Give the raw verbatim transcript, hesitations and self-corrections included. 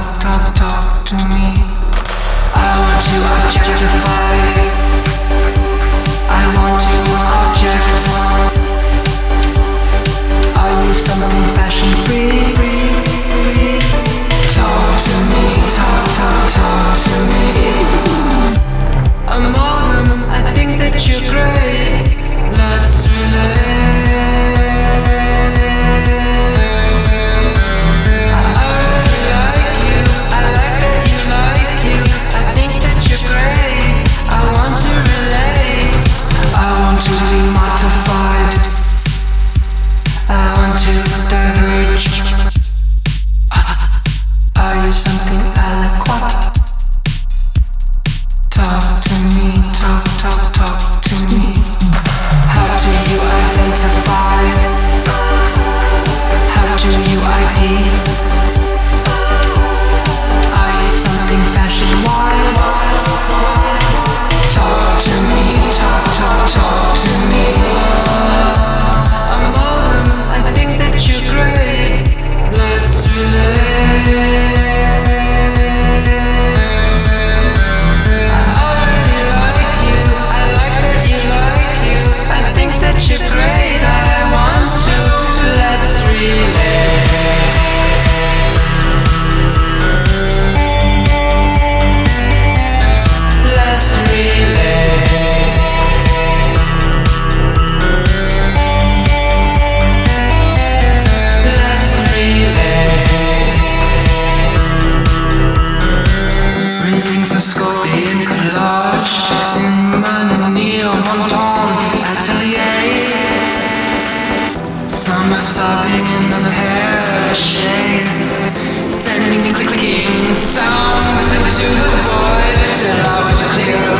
talk, talk, talk to me. I want to objectify. I want to object. Are you something fashion free? Talk to me, talk, talk, talk to me. Amalgam, I think that you're great. Let's relate. Are you something aliquot? Talk to me, talk, talk, talk to me. How do you identify? How do you I D? Are you something fashion-wide? Talk to me, talk, talk, talk to me. Amalgam, I think that you're great. Let's relate. You're great, I want to, let's relate. Let's relate. Let's relate. Readings of Scorpion collage in my neo-monotone atelier. Summer sobbing in the hair shades, sending clicking sounds into the void till I was clear.